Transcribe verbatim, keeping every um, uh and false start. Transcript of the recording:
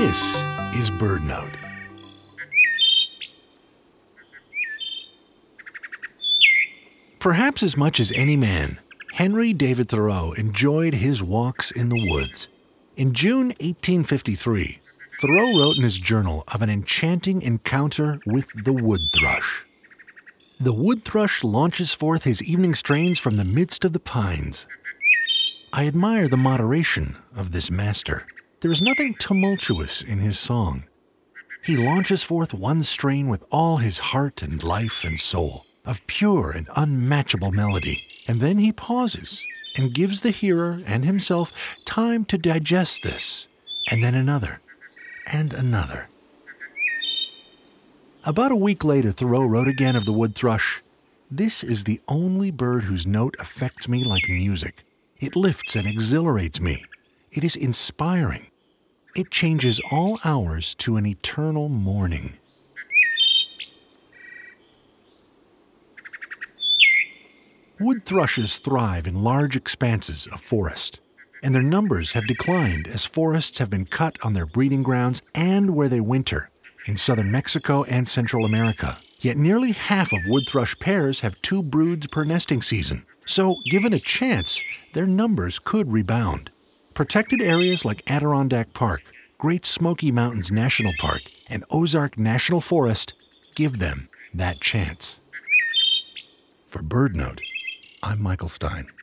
This is BirdNote. Perhaps as much as any man, Henry David Thoreau enjoyed his walks in the woods. In June eighteen fifty-three, Thoreau wrote in his journal of an enchanting encounter with the wood thrush. The wood thrush launches forth his evening strains from the midst of the pines. I admire the moderation of this master. There is nothing tumultuous in his song. He launches forth one strain with all his heart and life and soul, of pure and unmatchable melody, and then he pauses and gives the hearer and himself time to digest this, and then another, and another. About a week later, Thoreau wrote again of the wood thrush, "This is the only bird whose note affects me like music. It lifts and exhilarates me. It is inspiring. It changes all hours to an eternal morning." Wood thrushes thrive in large expanses of forest, and their numbers have declined as forests have been cut on their breeding grounds and where they winter, in southern Mexico and Central America. Yet nearly half of wood thrush pairs have two broods per nesting season, so given a chance, their numbers could rebound. Protected areas like Adirondack Park, Great Smoky Mountains National Park, and Ozark National Forest give them that chance. For BirdNote, I'm Michael Stein.